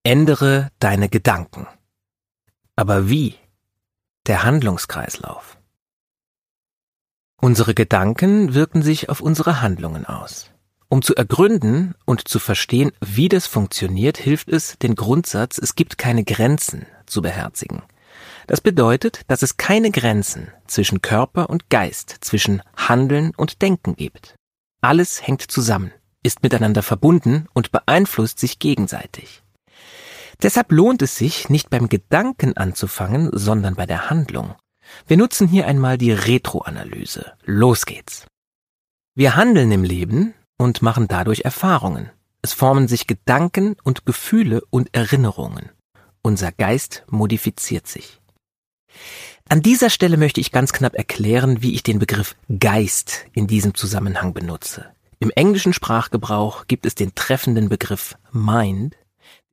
Ändere deine Gedanken. Aber wie? Der Handlungskreislauf. Unsere Gedanken wirken sich auf unsere Handlungen aus. Um zu ergründen und zu verstehen, wie das funktioniert, hilft es, den Grundsatz "Es gibt keine Grenzen" zu beherzigen. Das bedeutet, dass es keine Grenzen zwischen Körper und Geist, zwischen Handeln und Denken gibt. Alles hängt zusammen, ist miteinander verbunden und beeinflusst sich gegenseitig. Deshalb lohnt es sich, nicht beim Gedanken anzufangen, sondern bei der Handlung. Wir nutzen hier einmal die Retroanalyse. Los geht's. Wir handeln im Leben und machen dadurch Erfahrungen. Es formen sich Gedanken und Gefühle und Erinnerungen. Unser Geist modifiziert sich. An dieser Stelle möchte ich ganz knapp erklären, wie ich den Begriff Geist in diesem Zusammenhang benutze. Im englischen Sprachgebrauch gibt es den treffenden Begriff Mind,